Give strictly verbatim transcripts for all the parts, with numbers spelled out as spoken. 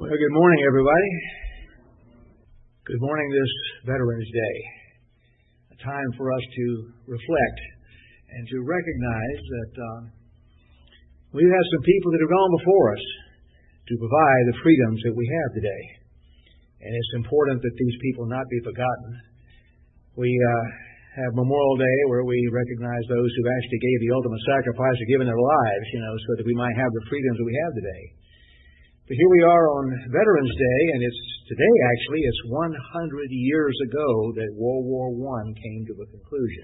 Well, good morning, everybody. Good morning this Veterans Day. A time for us to reflect and to recognize that uh, we've had some people that have gone before us to provide the freedoms that we have today. And it's important that these people not be forgotten. We uh, have Memorial Day where we recognize those who actually gave the ultimate sacrifice of giving their lives, you know, so that we might have the freedoms that we have today. But here we are on Veterans Day, and it's today actually, it's one hundred years ago that World War One came to a conclusion.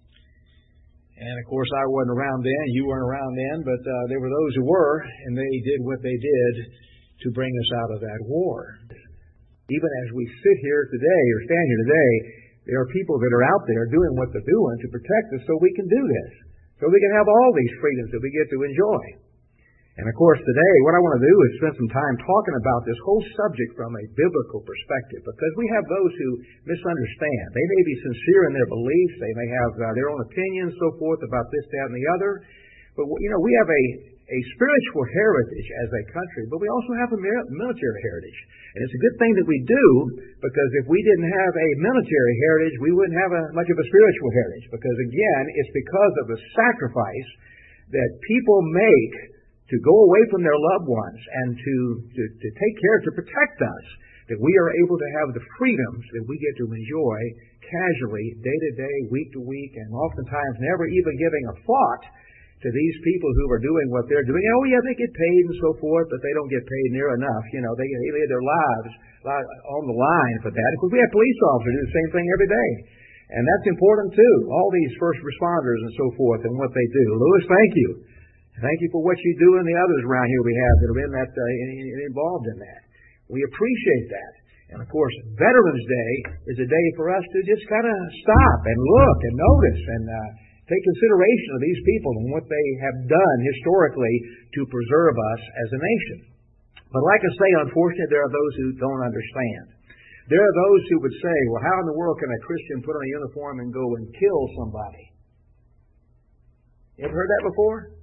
And of course, I wasn't around then, you weren't around then, but uh, there were those who were, and they did what they did to bring us out of that war. Even as we sit here today, or stand here today, there are people that are out there doing what they're doing to protect us so we can do this, so we can have all these freedoms that we get to enjoy. And of course, today, what I want to do is spend some time talking about this whole subject from a biblical perspective, because we have those who misunderstand. They may be sincere in their beliefs. They may have uh, their own opinions, so forth, about this, that, and the other. But, you know, we have a, a spiritual heritage as a country, but we also have a military heritage. And it's a good thing that we do, because if we didn't have a military heritage, we wouldn't have a, much of a spiritual heritage. Because, again, it's because of the sacrifice that people make to go away from their loved ones and to, to, to take care, to protect us, that we are able to have the freedoms that we get to enjoy casually, day to day, week to week, and oftentimes never even giving a thought to these people who are doing what they're doing. Oh, yeah, they get paid and so forth, but they don't get paid near enough. You know, they, they lay their lives on the line for that. Because we have police officers who do the same thing every day. And that's important, too. All these first responders and so forth and what they do. Louis, thank you. Thank you for what you do and the others around here we have that are in that uh, involved in that. We appreciate that. And of course, Veterans Day is a day for us to just kind of stop and look and notice and uh, take consideration of these people and what they have done historically to preserve us as a nation. But like I say, unfortunately, there are those who don't understand. There are those who would say, well, how in the world can a Christian put on a uniform and go and kill somebody? You ever heard that before?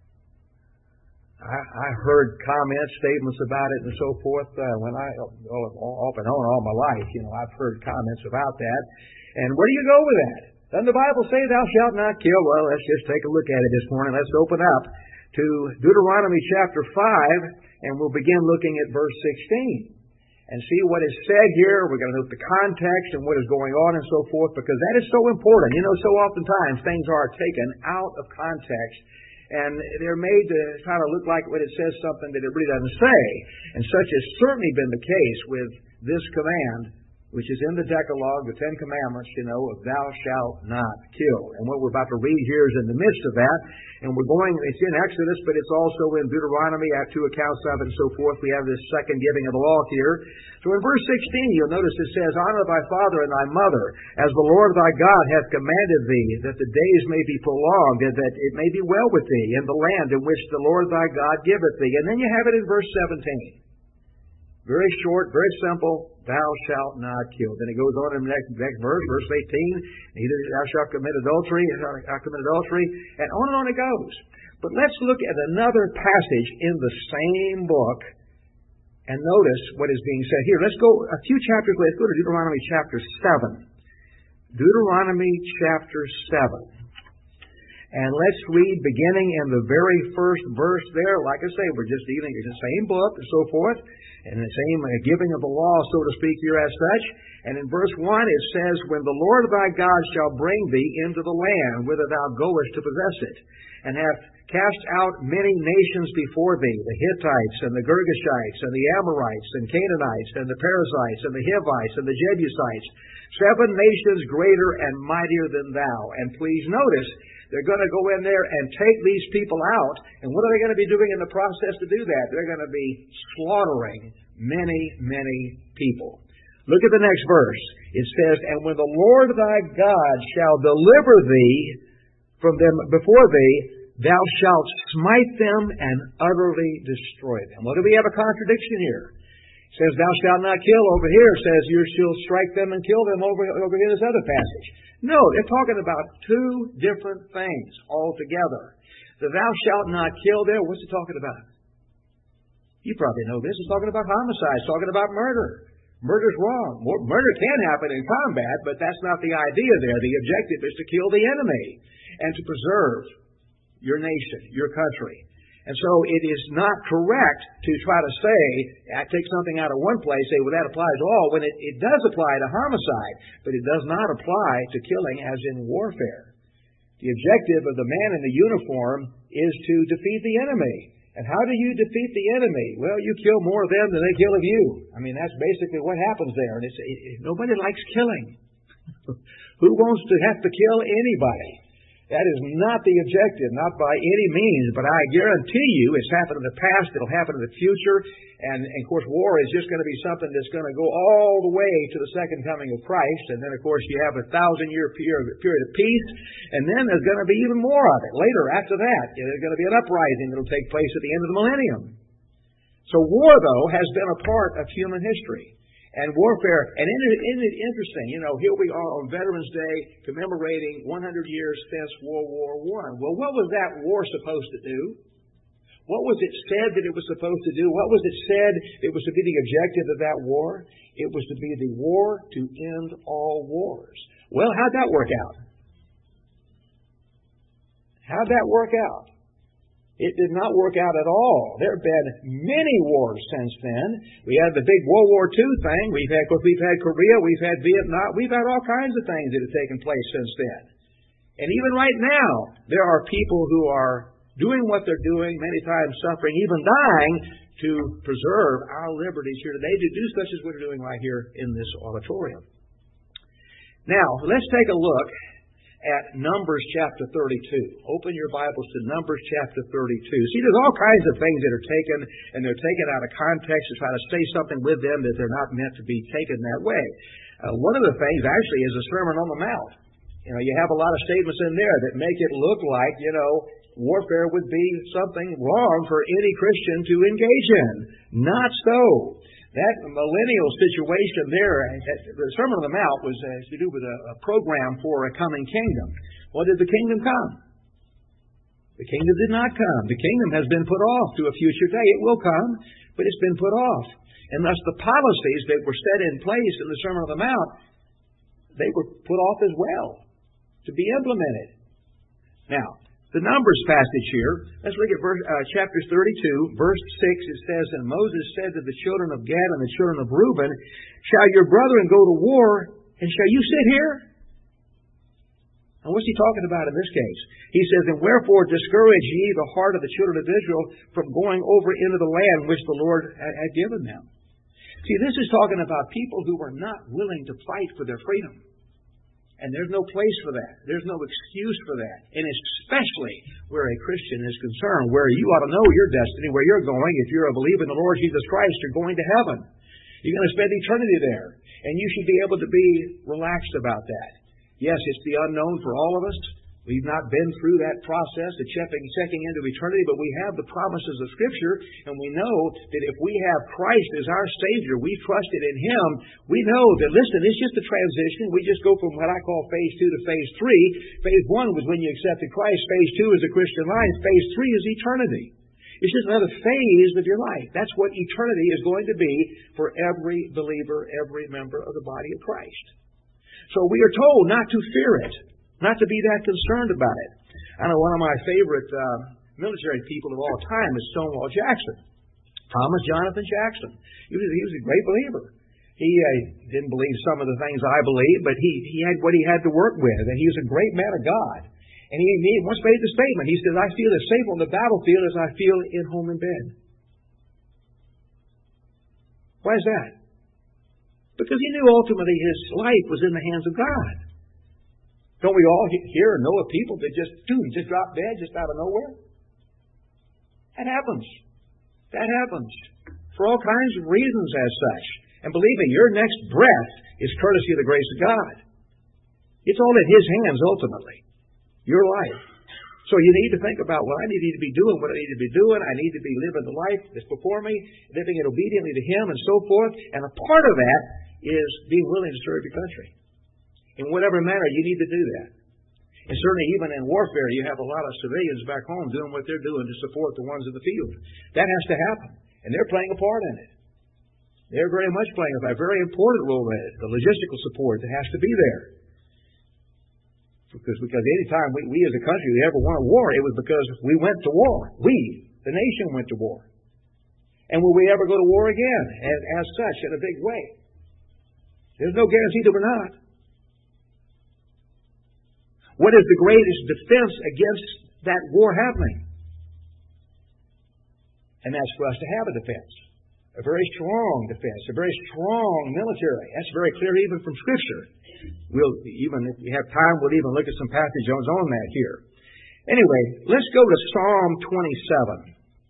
I, I heard comments, statements about it and so forth uh, when I, off and on all my life, you know, I've heard comments about that. And where do you go with that? Doesn't the Bible say thou shalt not kill? Well, let's just take a look at it this morning. Let's open up to Deuteronomy chapter five, and we'll begin looking at verse sixteen. And see what is said here. We're going to look at the context and what is going on and so forth, because that is so important. You know, so oftentimes things are taken out of context, and they're made to kind of look like when it says something that it really doesn't say. And such has certainly been the case with this command, which is in the Decalogue, the Ten Commandments, you know, of thou shalt not kill. And what we're about to read here is in the midst of that. And we're going, it's in Exodus, but it's also in Deuteronomy, I have two accounts of it and so forth. We have this second giving of the law here. So in verse sixteen, you'll notice it says, honor thy father and thy mother, as the Lord thy God hath commanded thee, that the days may be prolonged, and that it may be well with thee in the land in which the Lord thy God giveth thee. And then you have it in verse seventeen. Very short, very simple. Thou shalt not kill. Then it goes on in the next, next verse, verse eighteen. Neither thou shalt commit adultery, thou commit adultery, and on and on it goes. But let's look at another passage in the same book and notice what is being said here. Let's go a few chapters. Let's go to Deuteronomy chapter seven. Deuteronomy chapter seven. And let's read beginning in the very first verse there. Like I say, we're just dealing with the same book and so forth, and the same giving of the law, so to speak, here as such. And in verse one it says, when the Lord thy God shall bring thee into the land whither thou goest to possess it, and hath cast out many nations before thee, the Hittites and the Girgashites and the Amorites and Canaanites and the Perizzites and the Hivites and the Jebusites, seven nations greater and mightier than thou. And please notice, they're going to go in there and take these people out. And what are they going to be doing in the process to do that? They're going to be slaughtering many, many people. Look at the next verse. It says, and when the Lord thy God shall deliver thee from them before thee, thou shalt smite them and utterly destroy them. Well, do we have a contradiction here? It says, thou shalt not kill. Over here it says, you shall strike them and kill them over, over here in this other passage. No, they're talking about two different things altogether. The thou shalt not kill there, what's it talking about? You probably know this. It's talking about homicide. It's talking about murder. Murder's wrong. Murder can happen in combat, but that's not the idea there. The objective is to kill the enemy and to preserve your nation, your country. And so it is not correct to try to say, I take something out of one place, say, well, that applies to all, when it, it does apply to homicide, but it does not apply to killing as in warfare. The objective of the man in the uniform is to defeat the enemy. And how do you defeat the enemy? Well, you kill more of them than they kill of you. I mean, that's basically what happens there. And it's, it, it, nobody likes killing. Who wants to have to kill anybody? That is not the objective, not by any means. But I guarantee you it's happened in the past, it'll happen in the future. And, and of course, war is just going to be something that's going to go all the way to the second coming of Christ. And then, of course, you have a thousand-year period of peace. And then there's going to be even more of it later after that. There's going to be an uprising that will take place at the end of the millennium. So war, though, has been a part of human history. And warfare, and isn't it, isn't it interesting, you know, here we are on Veterans Day commemorating one hundred years since World War One. Well, what was that war supposed to do? What was it said that it was supposed to do? What was it said it was to be the objective of that war? It was to be the war to end all wars. Well, how'd that work out? How'd that work out? It did not work out at all. There have been many wars since then. We had the big World War Two thing. We've had, we've had Korea. We've had Vietnam. We've had all kinds of things that have taken place since then. And even right now, there are people who are doing what they're doing, many times suffering, even dying, to preserve our liberties here today, to do such as we're doing right here in this auditorium. Now, let's take a look at Numbers chapter thirty-two. Open your Bibles to Numbers chapter thirty-two. See, there's all kinds of things that are taken, and they're taken out of context to try to say something with them that they're not meant to be taken that way. Uh, one of the things, actually, is a Sermon on the Mount. You know, you have a lot of statements in there that make it look like, you know, warfare would be something wrong for any Christian to engage in. Not so. That millennial situation there, the Sermon on the Mount was uh, to do with a, a program for a coming kingdom. Well, did the kingdom come? The kingdom did not come. The kingdom has been put off to a future day. It will come, but it's been put off. And thus the policies that were set in place in the Sermon on the Mount, they were put off as well to be implemented. Now, the Numbers passage here, let's look at verse, uh, chapter thirty-two, verse six. It says, And Moses said to the children of Gad and the children of Reuben, Shall your brethren go to war, and shall you sit here? And what's he talking about in this case? He says, And wherefore discourage ye the heart of the children of Israel from going over into the land which the Lord had given them. See, this is talking about people who are not willing to fight for their freedom. And there's no place for that. There's no excuse for that. And especially where a Christian is concerned, where you ought to know your destiny, where you're going. If you're a believer in the Lord Jesus Christ, you're going to heaven. You're going to spend eternity there. And you should be able to be relaxed about that. Yes, it's the unknown for all of us. We've not been through that process of checking, checking into eternity, but we have the promises of Scripture, and we know that if we have Christ as our Savior, we trusted in Him, we know that, listen, it's just a transition. We just go from what I call phase two to phase three. Phase one was when you accepted Christ. Phase two is the Christian life. Phase three is eternity. It's just another phase of your life. That's what eternity is going to be for every believer, every member of the body of Christ. So we are told not to fear it. Not to be that concerned about it. I know one of my favorite uh, military people of all time is Stonewall Jackson. Thomas Jonathan Jackson. He was, he was a great believer. He uh, didn't believe some of the things I believe, but he, he had what he had to work with. And he was a great man of God. And he, he once made the statement. He said, I feel as safe on the battlefield as I feel at home in bed. Why is that? Because he knew ultimately his life was in the hands of God. Don't we all hear and know of people that just, dude, just drop dead just out of nowhere? That happens. That happens. For all kinds of reasons as such. And believe me, your next breath is courtesy of the grace of God. It's all in His hands ultimately. Your life. So you need to think about, well, I need to be doing what I need to be doing. I need to be living the life that's before me, living it obediently to Him and so forth. And a part of that is being willing to serve your country. In whatever manner, you need to do that. And certainly even in warfare, you have a lot of civilians back home doing what they're doing to support the ones in the field. That has to happen. And they're playing a part in it. They're very much playing a very important role in it, the logistical support that has to be there. Because, because any time we, we as a country we ever won a war, it was because we went to war. We, the nation, went to war. And will we ever go to war again as, as such in a big way? There's no guarantee that we're not. What is the greatest defense against that war happening? And that's for us to have a defense. A very strong defense. A very strong military. That's very clear even from Scripture. We'll even, if we have time, we'll even look at some passages on that here. Anyway, let's go to Psalm twenty-seven.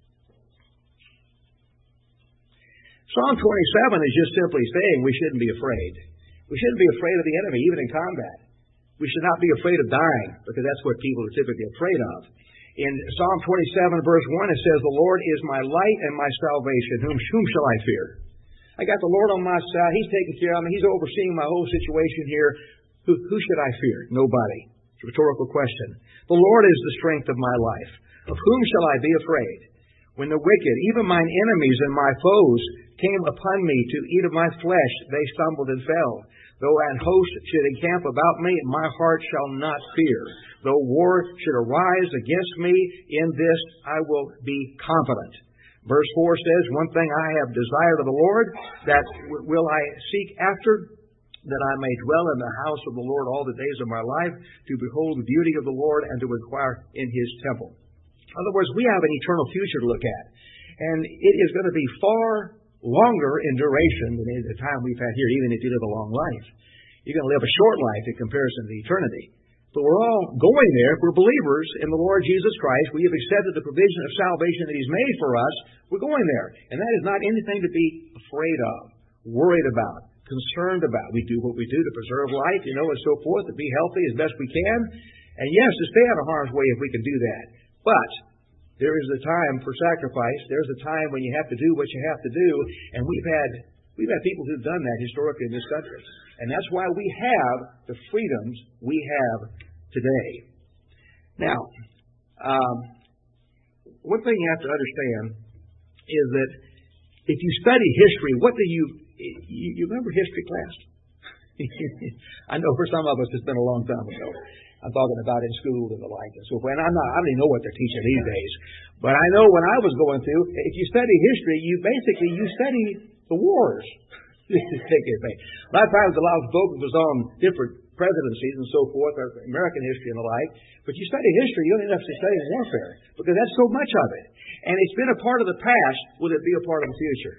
Psalm twenty-seven is just simply saying we shouldn't be afraid. We shouldn't be afraid of the enemy, even in combat. We should not be afraid of dying, because that's what people are typically afraid of. In Psalm twenty-seven, verse one, it says, "The Lord is my light and my salvation. Whom, whom shall I fear?" I got the Lord on my side. He's taking care of me. He's overseeing my whole situation here. Who, who should I fear? Nobody. It's a rhetorical question. The Lord is the strength of my life. Of whom shall I be afraid? When the wicked, even mine enemies and my foes, came upon me to eat of my flesh, they stumbled and fell. Though an host should encamp about me, my heart shall not fear. Though war should arise against me, in this I will be confident. Verse four says, "One thing I have desired of the Lord, that will I seek after, that I may dwell in the house of the Lord all the days of my life, to behold the beauty of the Lord and to inquire in His temple." In other words, we have an eternal future to look at. And it is going to be far longer in duration than the time we've had here, even if you live a long life. You're going to live a short life in comparison to eternity. But we're all going there. If we're believers in the Lord Jesus Christ, we have accepted the provision of salvation that He's made for us. We're going there. And that is not anything to be afraid of, worried about, concerned about. We do what we do to preserve life, you know, and so forth, to be healthy as best we can. And yes, to stay out of harm's way if we can do that. But there is a time for sacrifice. There's a time when you have to do what you have to do. And we've had we've had people who've done that historically in this country. And that's why we have the freedoms we have today. Now, um, one thing you have to understand is that if you study history, what do you, you, you remember history class? I know for some of us it's been a long time ago. I'm talking about in school and the like and so forth. And I'm not, I don't even know what they're teaching these days. But I know when I was going through, if you study history, you basically, you study the wars. A lot of times a lot of focus was on different presidencies and so forth, or American history and the like. But you study history, you don't even have to study warfare, because that's so much of it. And it's been a part of the past. Will it be a part of the future?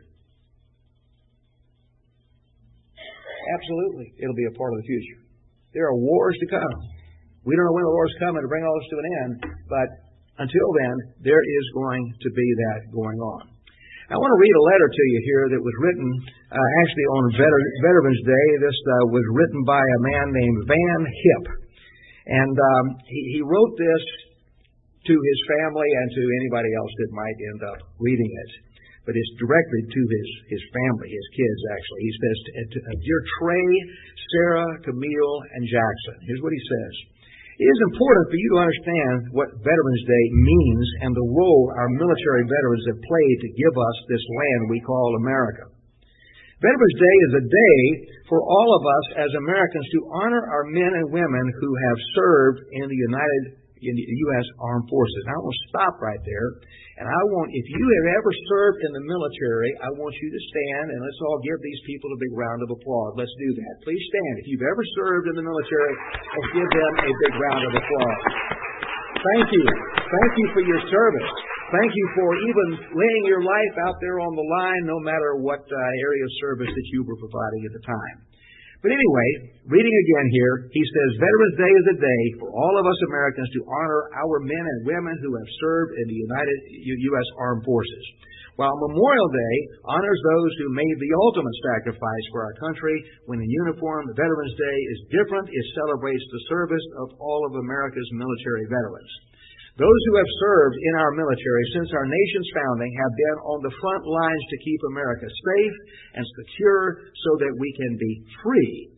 Absolutely. It'll be a part of the future. There are wars to come. We don't know when the Lord's coming to bring all this to an end, but until then, there is going to be that going on. I want to read a letter to you here that was written uh, actually on Veter- Veterans Day. This uh, was written by a man named Van Hipp. And um, he, he wrote this to his family and to anybody else that might end up reading it. But it's directly to his, his family, his kids, actually. He says, "Dear Trey, Sarah, Camille, and Jackson." Here's what he says. "It is important for you to understand what Veterans Day means and the role our military veterans have played to give us this land we call America. Veterans Day is a day for all of us as Americans to honor our men and women who have served in the United in the U S Armed Forces." Now, I will stop right there. And I want, if you have ever served in the military, I want you to stand and let's all give these people a big round of applause. Let's do that. Please stand. If you've ever served in the military, let's give them a big round of applause. Thank you. Thank you for your service. Thank you for even laying your life out there on the line, no matter what uh, area of service that you were providing at the time. But anyway, reading again here, he says, "Veterans Day is a day for all of us Americans to honor our men and women who have served in the United U S Armed Forces. While Memorial Day honors those who made the ultimate sacrifice for our country when in uniform, Veterans Day is different. It celebrates the service of all of America's military veterans. Those who have served in our military since our nation's founding have been on the front lines to keep America safe and secure so that we can be free.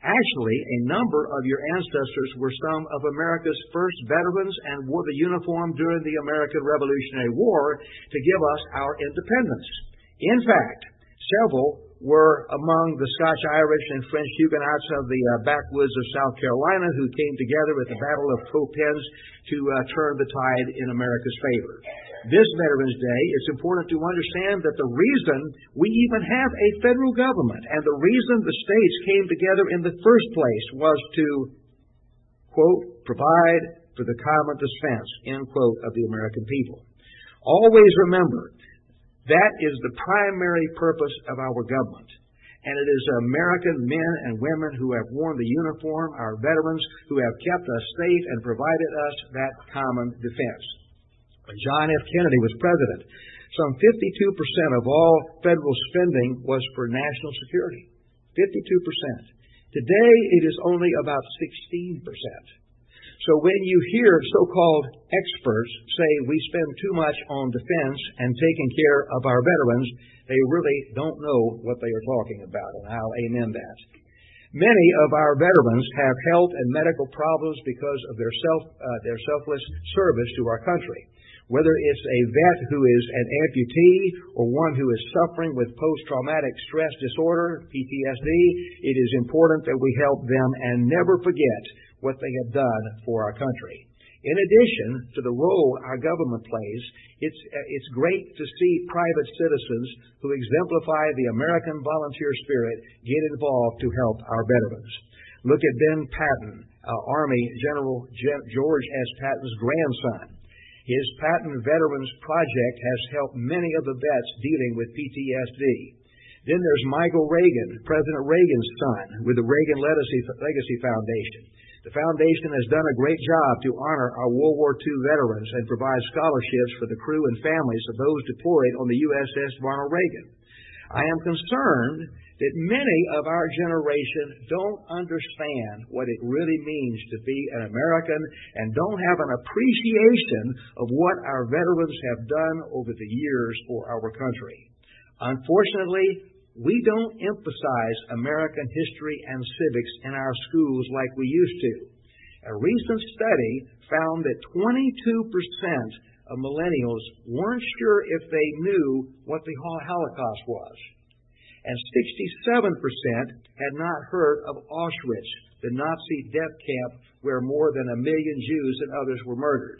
Actually, a number of your ancestors were some of America's first veterans and wore the uniform during the American Revolutionary War to give us our independence. In fact, several were among the Scotch-Irish and French Huguenots of the uh, backwoods of South Carolina who came together at the Battle of Cowpens to uh, turn the tide in America's favor. This Veterans Day, it's important to understand that the reason we even have a federal government and the reason the states came together in the first place was to, quote, provide for the common defense, end quote, of the American people. Always remember, that is the primary purpose of our government. And it is American men and women who have worn the uniform, our veterans, who have kept us safe and provided us that common defense. When John F. Kennedy was president, some fifty-two percent of all federal spending was for national security. fifty-two percent. Today, it is only about sixteen percent. So when you hear so-called experts say we spend too much on defense and taking care of our veterans, they really don't know what they are talking about, and I'll amen that. Many of our veterans have health and medical problems because of their self, uh, their selfless service to our country. Whether it's a vet who is an amputee or one who is suffering with post-traumatic stress disorder, P T S D, it is important that we help them and never forget what they have done for our country. In addition to the role our government plays, it's, it's great to see private citizens who exemplify the American volunteer spirit get involved to help our veterans. Look at Ben Patton, uh, Army General Gen- George S. Patton's grandson. His Patton Veterans Project has helped many of the vets dealing with P T S D. Then there's Michael Reagan, President Reagan's son, with the Reagan Legacy Foundation. The foundation has done a great job to honor our World War Two veterans and provide scholarships for the crew and families of those deployed on the U S S Ronald Reagan. I am concerned that many of our generation don't understand what it really means to be an American and don't have an appreciation of what our veterans have done over the years for our country. Unfortunately, we don't emphasize American history and civics in our schools like we used to. A recent study found that twenty-two percent of millennials weren't sure if they knew what the Holocaust was. And sixty-seven percent had not heard of Auschwitz, the Nazi death camp where more than a million Jews and others were murdered.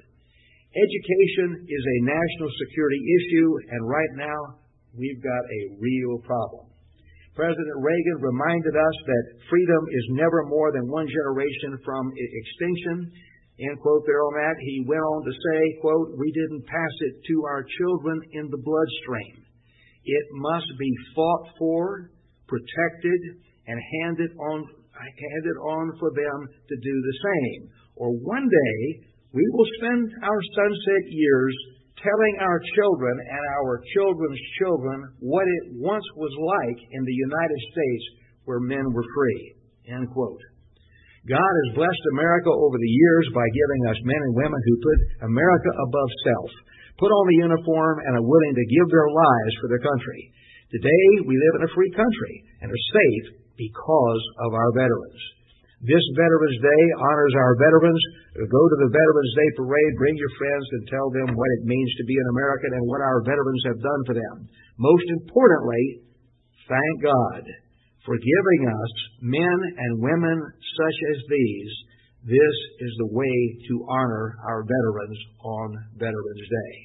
Education is a national security issue, and right now we've got a real problem. President Reagan reminded us that freedom is never more than one generation from extinction. End quote there on that. He went on to say, quote, we didn't pass it to our children in the bloodstream. It must be fought for, protected, and handed on, handed on for them to do the same. Or one day, we will spend our sunset years telling our children and our children's children what it once was like in the United States where men were free. End quote. God has blessed America over the years by giving us men and women who put America above self, put on the uniform, and are willing to give their lives for their country. Today, we live in a free country and are safe because of our veterans. This Veterans Day honors our veterans. Go to the Veterans Day parade, bring your friends, and tell them what it means to be an American and what our veterans have done for them. Most importantly, thank God for giving us men and women such as these. This is the way to honor our veterans on Veterans Day.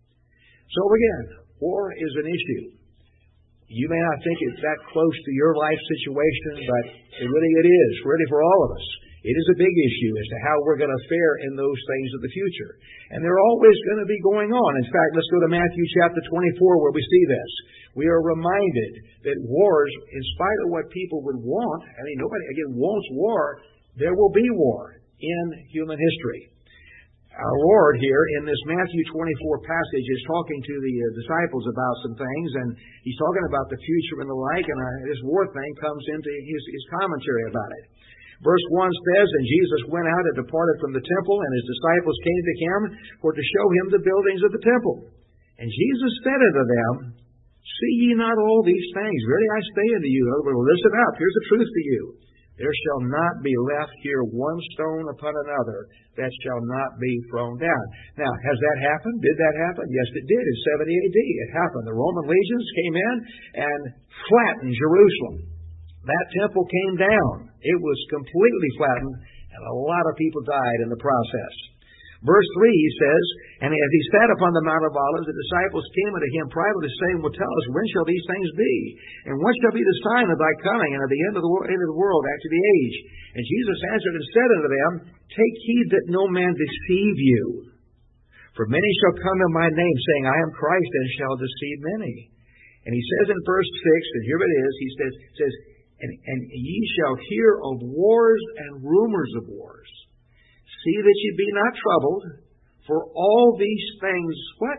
So again, war is an issue. You may not think it's that close to your life situation, but it really it is, really for all of us. It is a big issue as to how we're going to fare in those things of the future. And they're always going to be going on. In fact, let's go to Matthew chapter twenty-four where we see this. We are reminded that wars, in spite of what people would want, I mean, nobody, again, wants war, there will be war in human history. Our Lord here in this Matthew twenty-four passage is talking to the uh, disciples about some things, and He's talking about the future and the like, and uh, this war thing comes into his, his commentary about it. Verse one says, and Jesus went out and departed from the temple, and His disciples came to Him for to show Him the buildings of the temple. And Jesus said unto them, see ye not all these things? Verily I say unto you, in other words, listen up, here's the truth to you. There shall not be left here one stone upon another that shall not be thrown down. Now, has that happened? Did that happen? Yes, it did. In seventy A D, it happened. The Roman legions came in and flattened Jerusalem. That temple came down. It was completely flattened, and a lot of people died in the process. Verse three, he says, And as he sat upon the Mount of Olives, the disciples came unto him privately, saying, Well, tell us, when shall these things be? And what shall be the sign of thy coming, and of the end of the, wor- end of the world after the age? And Jesus answered and said unto them, Take heed that no man deceive you. For many shall come in my name, saying, I am Christ, and shall deceive many. And he says in verse six, and here it is, he says, says and, and ye shall hear of wars and rumors of wars. See that ye be not troubled, for all these things, what?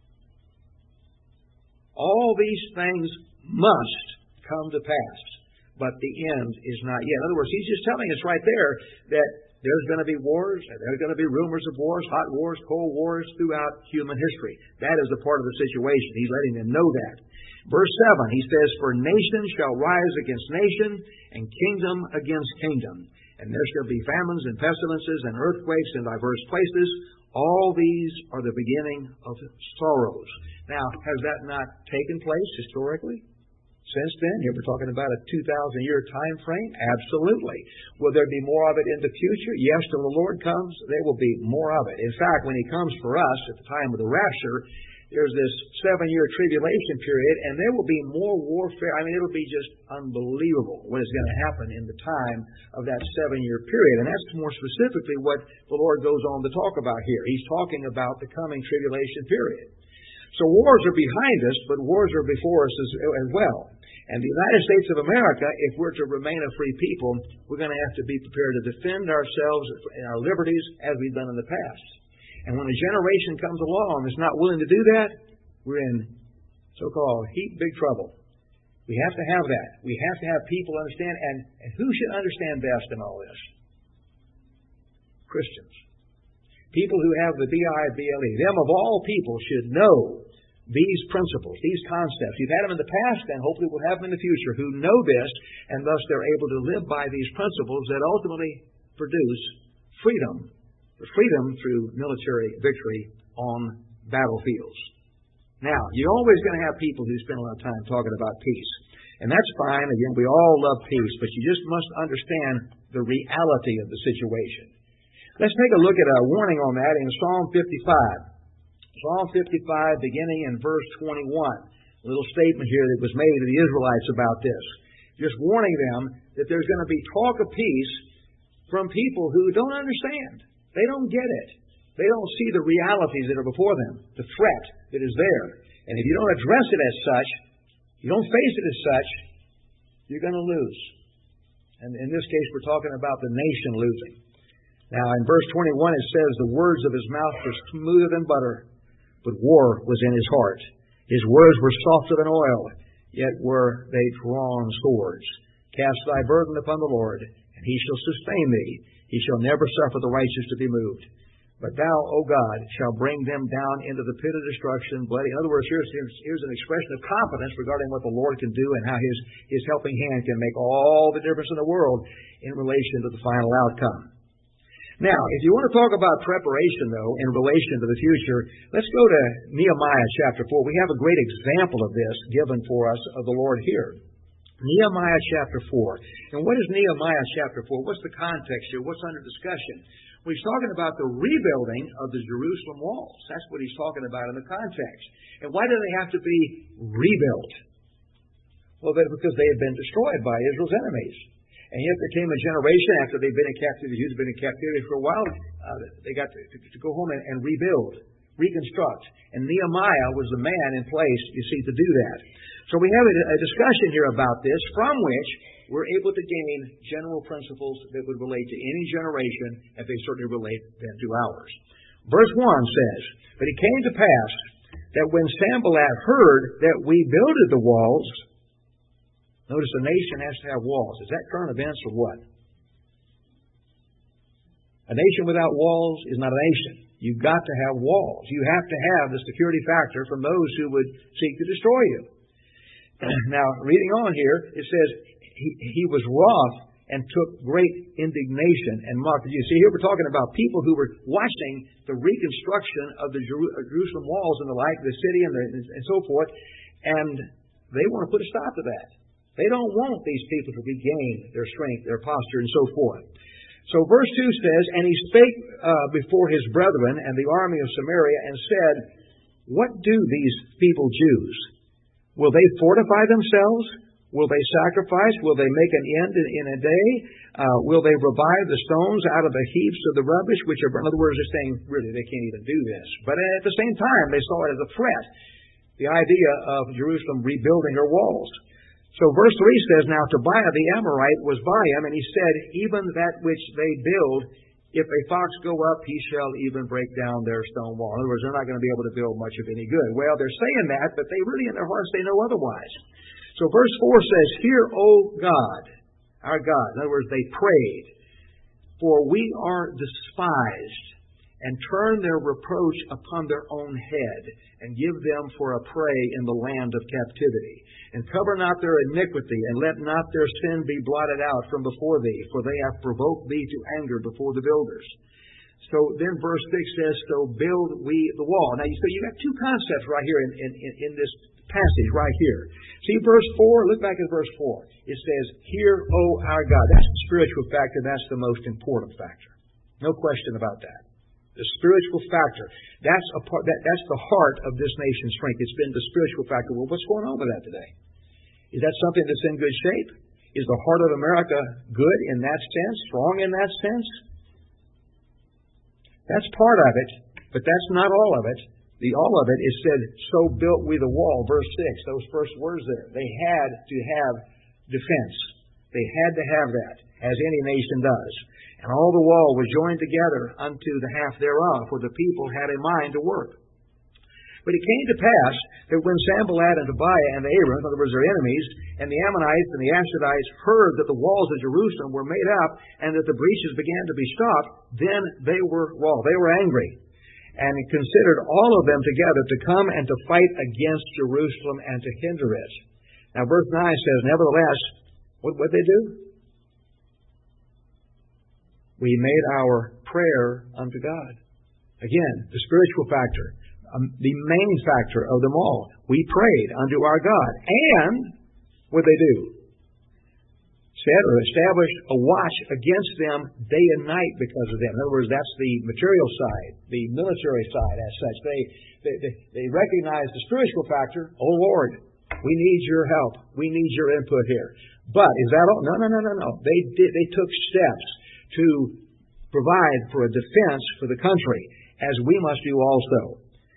All these things must come to pass, but the end is not yet. In other words, he's just telling us right there that there's going to be wars, and there's going to be rumors of wars, hot wars, cold wars throughout human history. That is a part of the situation. He's letting them know that. Verse seven, he says, For nation shall rise against nation, and kingdom against kingdom. And there shall be famines and pestilences and earthquakes in diverse places. All these are the beginning of sorrows. Now, has that not taken place historically? Since then, here we're talking about a two thousand year time frame? Absolutely. Will there be more of it in the future? Yes, till the Lord comes, there will be more of it. In fact, when He comes for us at the time of the rapture, there's this seven-year tribulation period, and there will be more warfare. I mean, it'll be just unbelievable what is going to happen in the time of that seven-year period. And that's more specifically what the Lord goes on to talk about here. He's talking about the coming tribulation period. So wars are behind us, but wars are before us as, as well. And the United States of America, if we're to remain a free people, we're going to have to be prepared to defend ourselves and our liberties as we've done in the past. And when a generation comes along that's not willing to do that, we're in so-called heap big trouble. We have to have that. We have to have people understand. And, and who should understand best in all this? Christians. People who have the B I B L E. Them of all people should know these principles, these concepts. You've had them in the past, and hopefully we'll have them in the future, who know this, and thus they're able to live by these principles that ultimately produce freedom. Freedom through military victory on battlefields. Now, you're always going to have people who spend a lot of time talking about peace. And that's fine. Again, we all love peace, but you just must understand the reality of the situation. Let's take a look at a warning on that in Psalm fifty-five. Psalm fifty-five, beginning in verse twenty-one. A little statement here that was made to the Israelites about this. Just warning them that there's going to be talk of peace from people who don't understand. They don't get it. They don't see the realities that are before them, the threat that is there. And if you don't address it as such, you don't face it as such, you're going to lose. And in this case, we're talking about the nation losing. Now, in verse twenty-one, it says, The words of his mouth were smoother than butter, but war was in his heart. His words were softer than oil, yet were they drawn swords. Cast thy burden upon the Lord, and he shall sustain thee. He shall never suffer the righteous to be moved. But thou, O God, shall bring them down into the pit of destruction, bloody. In other words, here's, here's, here's an expression of confidence regarding what the Lord can do and how His, His helping hand can make all the difference in the world in relation to the final outcome. Now, if you want to talk about preparation, though, in relation to the future, let's go to Nehemiah chapter four. We have a great example of this given for us of the Lord here. Nehemiah chapter four. And what is Nehemiah chapter four? What's the context here? What's under discussion? Well, he's talking about the rebuilding of the Jerusalem walls. That's what he's talking about in the context. And why do they have to be rebuilt? Well, because they had been destroyed by Israel's enemies. And yet there came a generation after they'd been in captivity, the Jews had been in captivity for a while, uh, they got to, to, to go home and, and rebuild, reconstruct. And Nehemiah was the man in place, you see, to do that. So we have a, a discussion here about this, from which we're able to gain general principles that would relate to any generation, and they certainly relate then to ours. Verse one says, But it came to pass that when Sanballat heard that we builded the walls, notice the nation has to have walls. Is that current events or what? A nation without walls is not a nation. You've got to have walls. You have to have the security factor from those who would seek to destroy you. Now, reading on here, it says, he, he was wroth and took great indignation and mocked the Jews. See, here we're talking about people who were watching the reconstruction of the Jerusalem walls and the like, the city and, the, and so forth, and they want to put a stop to that. They don't want these people to regain their strength, their posture, and so forth. So verse two says, And he spake uh, before his brethren and the army of Samaria, and said, What do these feeble Jews? Will they fortify themselves? Will they sacrifice? Will they make an end in, in a day? Uh, will they revive the stones out of the heaps of the rubbish? Which are, in other words, they're saying, really, they can't even do this. But at the same time, they saw it as a threat, the idea of Jerusalem rebuilding her walls. So verse three says, Now Tobiah the Amorite was by him, and he said, Even that which they build, if a fox go up, he shall even break down their stone wall. In other words, they're not going to be able to build much of any good. Well, they're saying that, but they really in their hearts, they know otherwise. So verse four says, Hear, O God, our God. In other words, they prayed, For we are despised, and turn their reproach upon their own head, and give them for a prey in the land of captivity. And cover not their iniquity, and let not their sin be blotted out from before thee, for they have provoked thee to anger before the builders. So then verse six says, So build we the wall. Now you so you got two concepts right here in, in, in this passage right here. See verse four, look back at verse four. It says, Hear, O our God. That's the spiritual factor, that's the most important factor. No question about that. The spiritual factor. That's a part that, that's the heart of this nation's strength. It's been the spiritual factor. Well, what's going on with that today? Is that something that's in good shape? Is the heart of America good in that sense, strong in that sense? That's part of it, but that's not all of it. The all of it is said, So built we the wall, verse six, those first words there. They had to have defense. They had to have that, as any nation does. And all the wall was joined together unto the half thereof, for the people had a mind to work. But it came to pass that when Sanballat and Tobiah and the Aram, in other words, their enemies, and the Ammonites and the Ashdodites heard that the walls of Jerusalem were made up and that the breaches began to be stopped, then they were well, they were angry, and considered all of them together to come and to fight against Jerusalem and to hinder it. Now, verse nine says, Nevertheless, what would they do? We made our prayer unto God. Again, the spiritual factor. Um, the main factor of them all. We prayed unto our God. And what did they do? Set or established a watch against them day and night because of them. In other words, that's the material side, the military side as such. They, they, they, they recognize the spiritual factor. Oh Lord, we need your help. We need your input here. But is that all? No, no, no, no, no. They did, they took steps to provide for a defense for the country, as we must do also.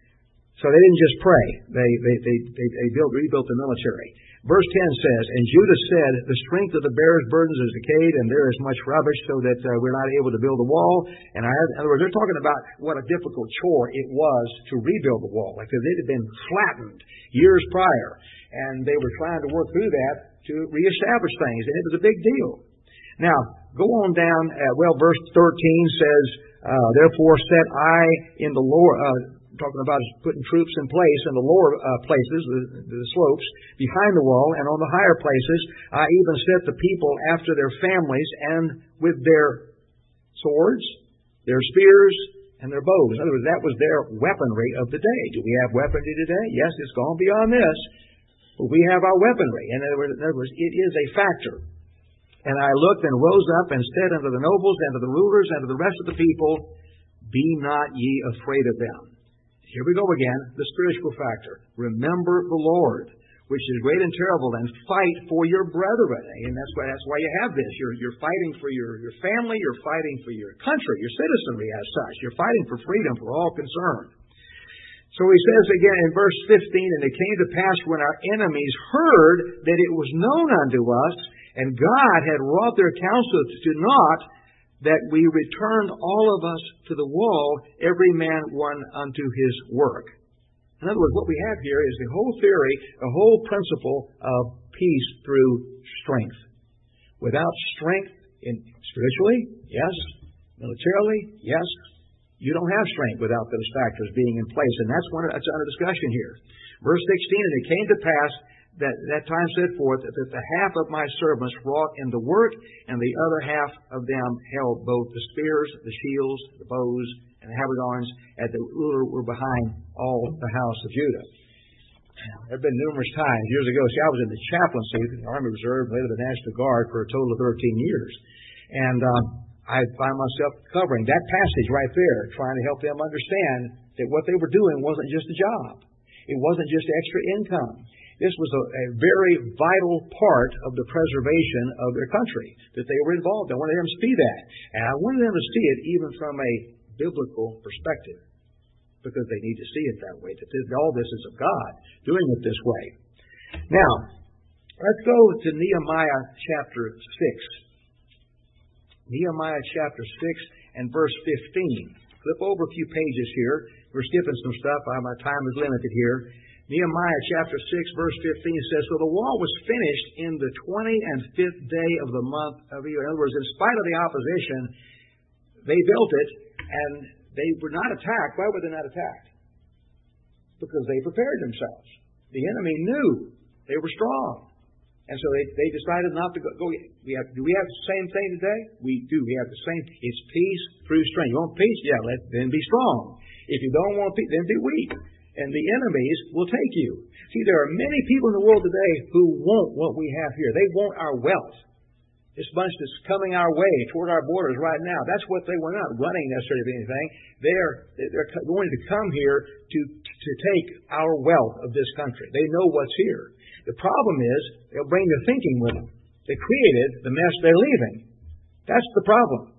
So they didn't just pray. They, they, they, they, they built, rebuilt the military. Verse ten says, And Judah said, The strength of the bearers' burdens is decayed, and there is much rubbish, so that uh, we're not able to build a wall. And I, in other words, they're talking about what a difficult chore it was to rebuild the wall. Like, because it had been flattened years prior. And they were trying to work through that to reestablish things. And it was a big deal. Now, go on down, uh, well, verse thirteen says, uh, Therefore set I in the Lord... Uh, talking about putting troops in place in the lower uh, places, the, the slopes, behind the wall, and on the higher places. I even set the people after their families and with their swords, their spears, and their bows. In other words, that was their weaponry of the day. Do we have weaponry today? Yes, it's gone beyond this. But we have our weaponry. In other words, in other words it is a factor. And I looked and rose up and said unto the nobles and to the rulers and to the rest of the people, Be not ye afraid of them. Here we go again, the spiritual factor. Remember the Lord, which is great and terrible, and fight for your brethren. And that's why that's why you have this. You're you're fighting for your, your family, you're fighting for your country, your citizenry as such. You're fighting for freedom for all concerned. So he says again in verse fifteen, And it came to pass when our enemies heard that it was known unto us, and God had wrought their counsel to naught, that we returned all of us to the wall, every man one unto his work. In other words, what we have here is the whole theory, the whole principle of peace through strength. Without strength, in spiritually, yes. Militarily, yes. You don't have strength without those factors being in place, and that's one that's under discussion here. Verse sixteen, And it came to pass that, that time set forth that the half of my servants wrought in the work, and the other half of them held both the spears, the shields, the bows, and the habergeons, and the ruler were behind all the house of Judah. There have been numerous times, years ago, see, I was in the chaplaincy, the Army Reserve, later the National Guard, for a total of thirteen years. And um, I find myself covering that passage right there, trying to help them understand that what they were doing wasn't just a job. It wasn't just extra income. This was a, a very vital part of the preservation of their country that they were involved in. I wanted them to see that. And I wanted them to see it even from a biblical perspective, because they need to see it that way, that this, all this is of God, doing it this way. Now, let's go to Nehemiah chapter six. Nehemiah chapter six and verse fifteen. Flip over a few pages here. We're skipping some stuff. My time is limited here. Nehemiah chapter six, verse fifteen says, "So the wall was finished in the twenty and fifth day of the month of Elul." In other words, in spite of the opposition, they built it, and they were not attacked. Why were they not attacked? Because they prepared themselves. The enemy knew they were strong. And so they, they decided not to go. go we have, do we have the same thing today? We do. We have the same. It's peace through strength. You want peace? Yeah, let, then be strong. If you don't want peace, then be weak. And the enemies will take you. See, there are many people in the world today who want what we have here. They want our wealth. This bunch that's coming our way toward our borders right now, that's what they were not running necessarily for anything. They're, they're going to come here to, to take our wealth of this country. They know what's here. The problem is they'll bring their thinking with them. They created the mess they're leaving. That's the problem.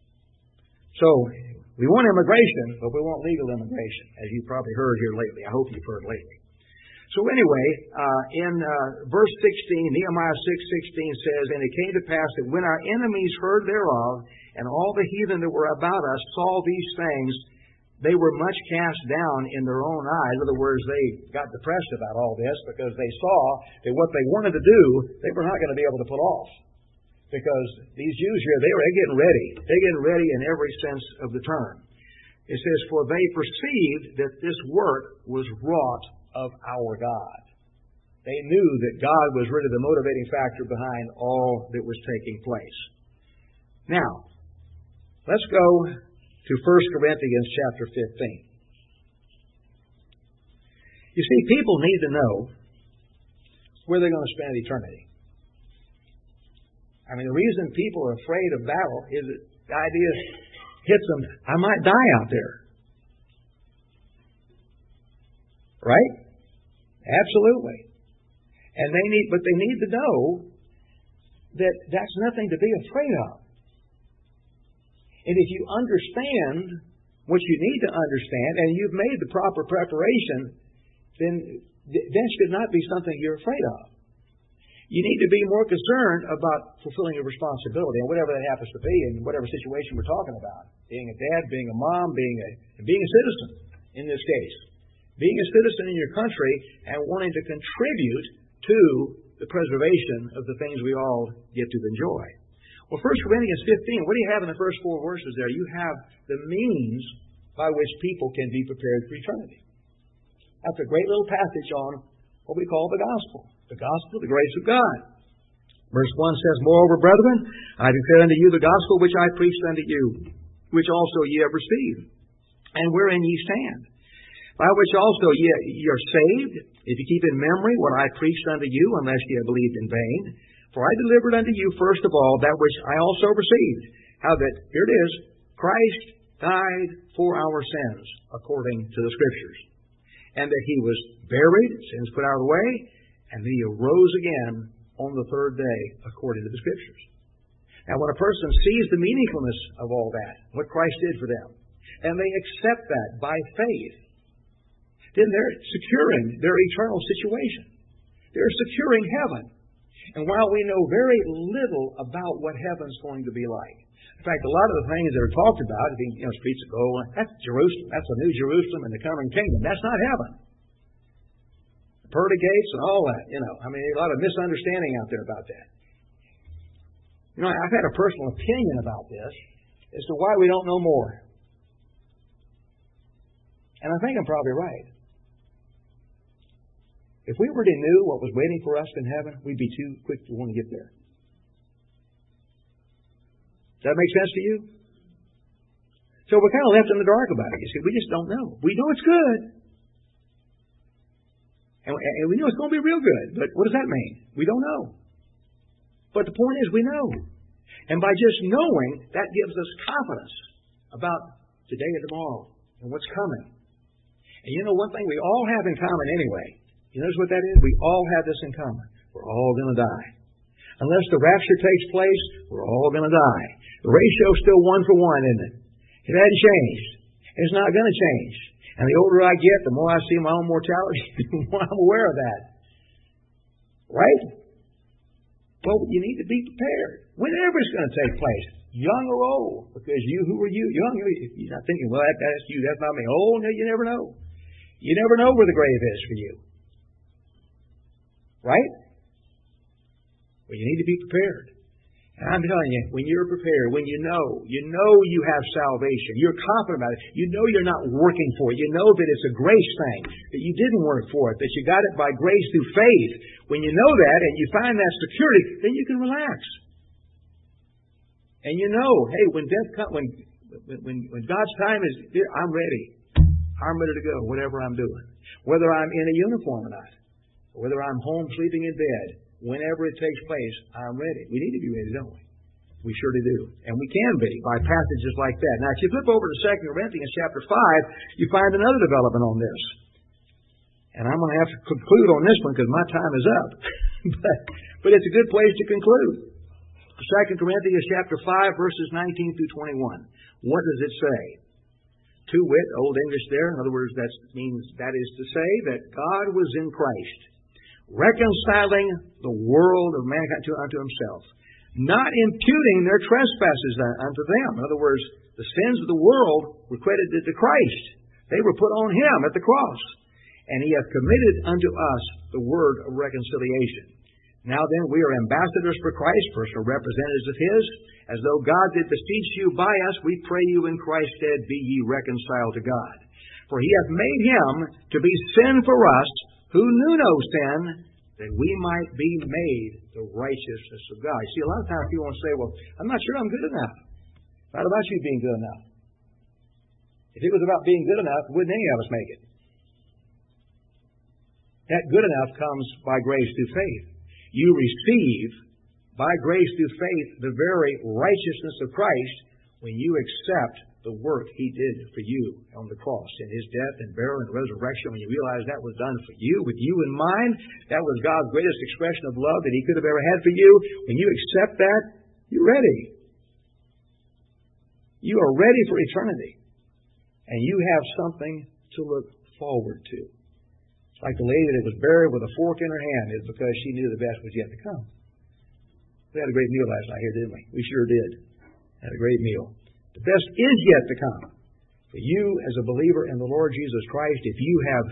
So we want immigration, but we want legal immigration, as you've probably heard here lately. I hope you've heard lately. So anyway, uh, in uh, verse sixteen, Nehemiah six sixteen says, "And it came to pass that when our enemies heard thereof, and all the heathen that were about us saw these things, they were much cast down in their own eyes." In other words, they got depressed about all this because they saw that what they wanted to do, they were not going to be able to pull off. Because these Jews here, they were getting ready. They're getting ready in every sense of the term. It says, "For they perceived that this work was wrought of our God." They knew that God was really the motivating factor behind all that was taking place. Now, let's go to First Corinthians chapter fifteen. You see, people need to know where they're going to spend eternity. I mean, the reason people are afraid of battle is that the idea hits them, I might die out there. Right? Absolutely. And they need, but they need to know that that's nothing to be afraid of. And if you understand what you need to understand, and you've made the proper preparation, then that should not be something you're afraid of. You need to be more concerned about fulfilling your responsibility, and whatever that happens to be, in whatever situation we're talking about. Being a dad, being a mom, being a being a citizen in this case. Being a citizen in your country and wanting to contribute to the preservation of the things we all get to enjoy. Well, First Corinthians fifteen, what do you have in the first four verses there? You have the means by which people can be prepared for eternity. That's a great little passage on what we call the gospel. The gospel, the grace of God. Verse one says, "Moreover, brethren, I declare unto you the gospel which I preached unto you, which also ye have received, and wherein ye stand, by which also ye, ye are saved, if ye keep in memory what I preached unto you, unless ye have believed in vain. For I delivered unto you first of all that which I also received, how that," here it is, "Christ died for our sins, according to the Scriptures, and that he was buried, sins put out of the way, and then he arose again on the third day, according to the Scriptures." Now, when a person sees the meaningfulness of all that, what Christ did for them, and they accept that by faith, then they're securing their eternal situation. They're securing heaven. And while we know very little about what heaven's going to be like, in fact, a lot of the things that are talked about, you know, streets of gold, that's Jerusalem, that's the new Jerusalem and the coming kingdom. That's not heaven. The pearly gates and all that, you know. I mean, a lot of misunderstanding out there about that. You know, I've had a personal opinion about this as to why we don't know more. And I think I'm probably right. If we already knew what was waiting for us in heaven, we'd be too quick to want to get there. Does that make sense to you? So we're kind of left in the dark about it. You see, we just don't know. We know it's good. And we know it's going to be real good. But what does that mean? We don't know. But the point is we know. And by just knowing, that gives us confidence about today and tomorrow and what's coming. And you know one thing we all have in common anyway. You notice what that is? We all have this in common. We're all going to die. Unless the rapture takes place, we're all going to die. The ratio's still one for one, isn't it? It hasn't changed. It's not going to change. And the older I get, the more I see my own mortality, the more I'm aware of that. Right? Well, you need to be prepared. Whenever it's going to take place, young or old. Because you, who are you? Young, you're not thinking, well, that, that's you, that's not me. Oh, no, you never know. You never know where the grave is for you. Right? Well, you need to be prepared. And I'm telling you, when you're prepared, when you know, you know you have salvation, you're confident about it, you know you're not working for it, you know that it's a grace thing, that you didn't work for it, that you got it by grace through faith. When you know that and you find that security, then you can relax. And you know, hey, when death comes, when, when, when God's time is here, I'm ready. I'm ready to go, whatever I'm doing. Whether I'm in a uniform or not, or whether I'm home sleeping in bed, whenever it takes place, I'm ready. We need to be ready, don't we? We surely do. And we can be by passages like that. Now, if you flip over to Second Corinthians chapter five, you find another development on this. And I'm going to have to conclude on this one because my time is up. but, but it's a good place to conclude. Second Corinthians chapter five, verses nineteen through twenty-one. What does it say? To wit, Old English there. In other words, that means that is to say that God was in Christ, reconciling the world of mankind unto himself, not imputing their trespasses unto them. In other words, the sins of the world were credited to Christ. They were put on him at the cross. And he hath committed unto us the word of reconciliation. Now then, we are ambassadors for Christ, personal representatives of his. As though God did beseech you by us, we pray you in Christ's stead, be ye reconciled to God. For he hath made him to be sin for us, who knew no sin, that we might be made the righteousness of God. You see, a lot of times people want to say, well, I'm not sure I'm good enough. It's not about you being good enough. If it was about being good enough, wouldn't any of us make it? That good enough comes by grace through faith. You receive, by grace through faith, the very righteousness of Christ when you accept the work he did for you on the cross in his death and burial and resurrection. When you realize that was done for you, with you in mind, that was God's greatest expression of love that he could have ever had for you. When you accept that, you're ready. You are ready for eternity. And you have something to look forward to. It's like the lady that was buried with a fork in her hand is because she knew the best was yet to come. We had a great meal last night here, didn't we? We sure did. Had a great meal. The best is yet to come. For you, as a believer in the Lord Jesus Christ, if you have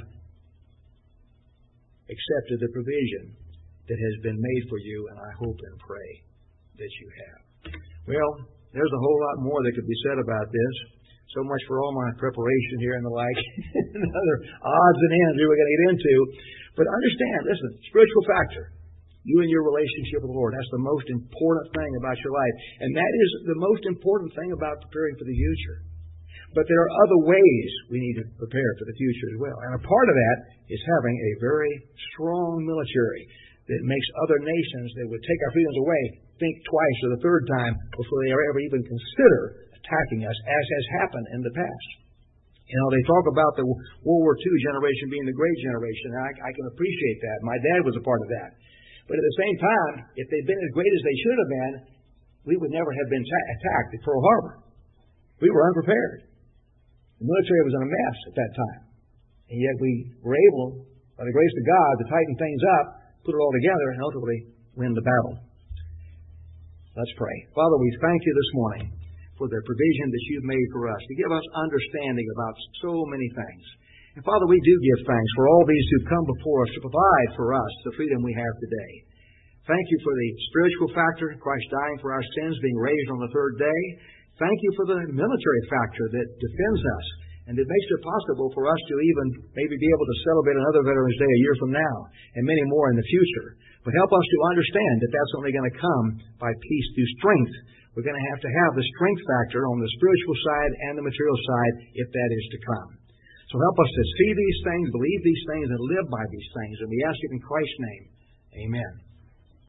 accepted the provision that has been made for you, and I hope and pray that you have. Well, there's a whole lot more that could be said about this. So much for all my preparation here and the like. and other odds and ends we were going to get into. But understand, listen, spiritual factor. You and your relationship with the Lord. That's the most important thing about your life. And that is the most important thing about preparing for the future. But there are other ways we need to prepare for the future as well. And a part of that is having a very strong military that makes other nations that would take our freedoms away think twice or the third time before they ever even consider attacking us, as has happened in the past. You know, they talk about the World War Two generation being the great generation. And I, I can appreciate that. My dad was a part of that. But at the same time, if they'd been as great as they should have been, we would never have been ta- attacked at Pearl Harbor. We were unprepared. The military was in a mess at that time. And yet we were able, by the grace of God, to tighten things up, put it all together, and ultimately win the battle. Let's pray. Father, we thank you this morning for the provision that you've made for us, to give us understanding about so many things. And Father, we do give thanks for all these who've come before us to provide for us the freedom we have today. Thank you for the spiritual factor, Christ dying for our sins, being raised on the third day. Thank you for the military factor that defends us And it makes it possible for us to even maybe be able to celebrate another Veterans Day a year from now, and many more in the future. But help us to understand that that's only going to come by peace through strength. We're going to have to have the strength factor on the spiritual side and the material side if that is to come. So help us to see these things, believe these things, and live by these things. And we ask it in Christ's name. Amen.